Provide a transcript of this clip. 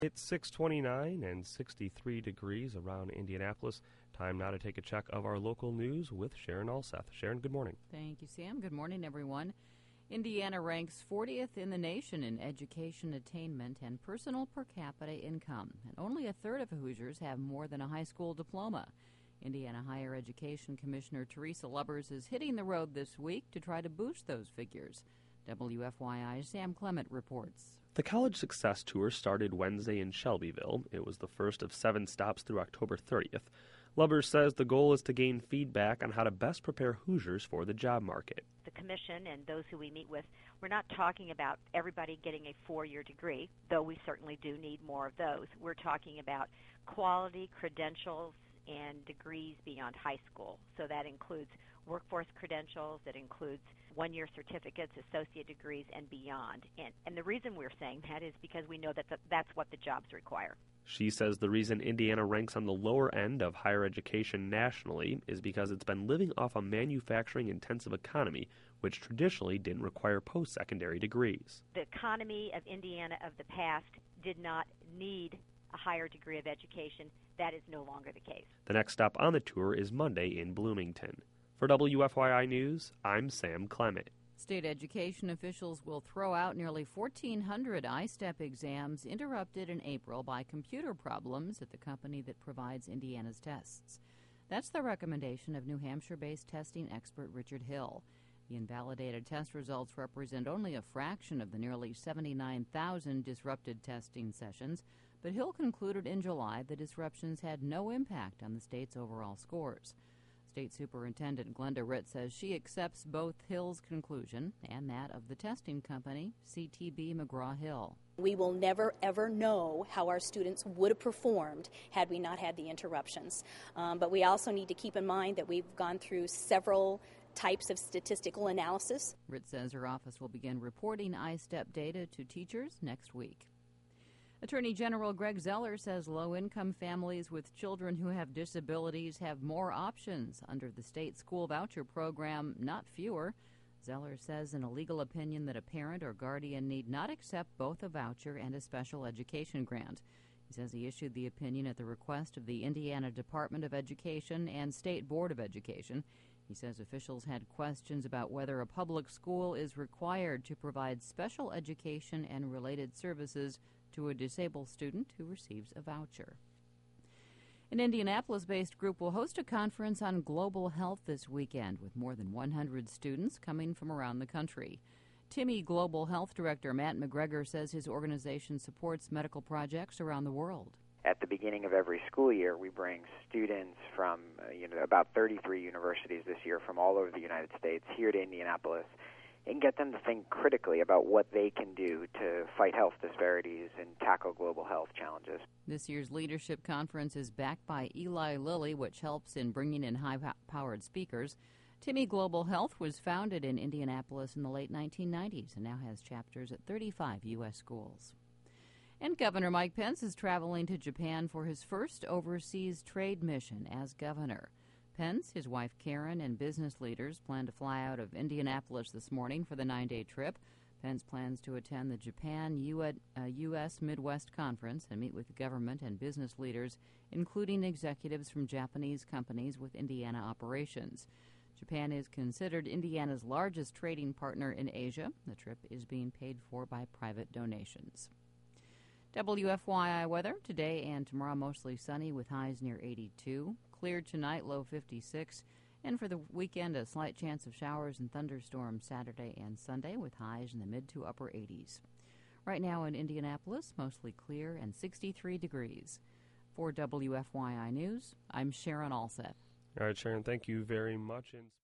It's 6:29 and 63 degrees around Indianapolis. Time now to take a check of our local news with Sharon Alseth. Sharon, good morning. Thank you, Sam. Good morning, everyone. Indiana ranks 40th in the nation in education attainment and personal per capita income, and only a third of Hoosiers have more than a high school diploma. Indiana Higher Education Commissioner Teresa Lubbers is hitting the road this week to try to boost those figures. WFYI's Sam Clement reports. The College Success Tour started Wednesday in Shelbyville. It was the first of 7 stops through October 30th. Lubbers says the goal is to gain feedback on how to best prepare Hoosiers for the job market. The commission and those who we meet with, we're not talking about everybody getting a 4-year degree, though we certainly do need more of those. We're talking about quality credentials and degrees beyond high school. So that includes workforce credentials, that includes 1-year certificates, associate degrees, and beyond. And the reason we're saying that is because we know that that's what the jobs require. She says the reason Indiana ranks on the lower end of higher education nationally is because it's been living off a manufacturing-intensive economy, which traditionally didn't require post-secondary degrees. The economy of Indiana of the past did not need a higher degree of education. That is no longer the case. The next stop on the tour is Monday in Bloomington. For WFYI News, I'm Sam Clement. State education officials will throw out nearly 1,400 I-STEP exams interrupted in April by computer problems at the company that provides Indiana's tests. That's the recommendation of New Hampshire-based testing expert Richard Hill. The invalidated test results represent only a fraction of the nearly 79,000 disrupted testing sessions, but Hill concluded in July the disruptions had no impact on the state's overall scores. State Superintendent Glenda Ritt says she accepts both Hill's conclusion and that of the testing company, CTB McGraw-Hill. We will never, ever know how our students would have performed had we not had the interruptions. But we also need to keep in mind that we've gone through several types of statistical analysis. Ritt says her office will begin reporting I-STEP data to teachers next week. Attorney General Greg Zoeller says low-income families with children who have disabilities have more options under the state school voucher program, not fewer. Zoeller says in a legal opinion that a parent or guardian need not accept both a voucher and a special education grant. He says he issued the opinion at the request of the Indiana Department of Education and State Board of Education. He says officials had questions about whether a public school is required to provide special education and related services to a disabled student who receives a voucher. An Indianapolis-based group will host a conference on global health this weekend with more than 100 students coming from around the country. TIMI Global Health Director Matt McGregor says his organization supports medical projects around the world. At the beginning of every school year, we bring students from about 33 universities this year from all over the United States here to Indianapolis and get them to think critically about what they can do to fight health disparities and tackle global health challenges. This year's leadership conference is backed by Eli Lilly, which helps in bringing in high-powered speakers. TIMI Global Health was founded in Indianapolis in the late 1990s and now has chapters at 35 U.S. schools. And Governor Mike Pence is traveling to Japan for his first overseas trade mission as governor. Pence, his wife Karen, and business leaders plan to fly out of Indianapolis this morning for the 9-day trip. Pence plans to attend the Japan-U.S. Midwest Conference and meet with government and business leaders, including executives from Japanese companies with Indiana operations. Japan is considered Indiana's largest trading partner in Asia. The trip is being paid for by private donations. WFYI weather, today and tomorrow mostly sunny with highs near 82. Clear tonight, low 56. And for the weekend, a slight chance of showers and thunderstorms Saturday and Sunday with highs in the mid to upper 80s. Right now in Indianapolis, mostly clear and 63 degrees. For WFYI News, I'm Sharon Alseth. All right, Sharon, thank you very much.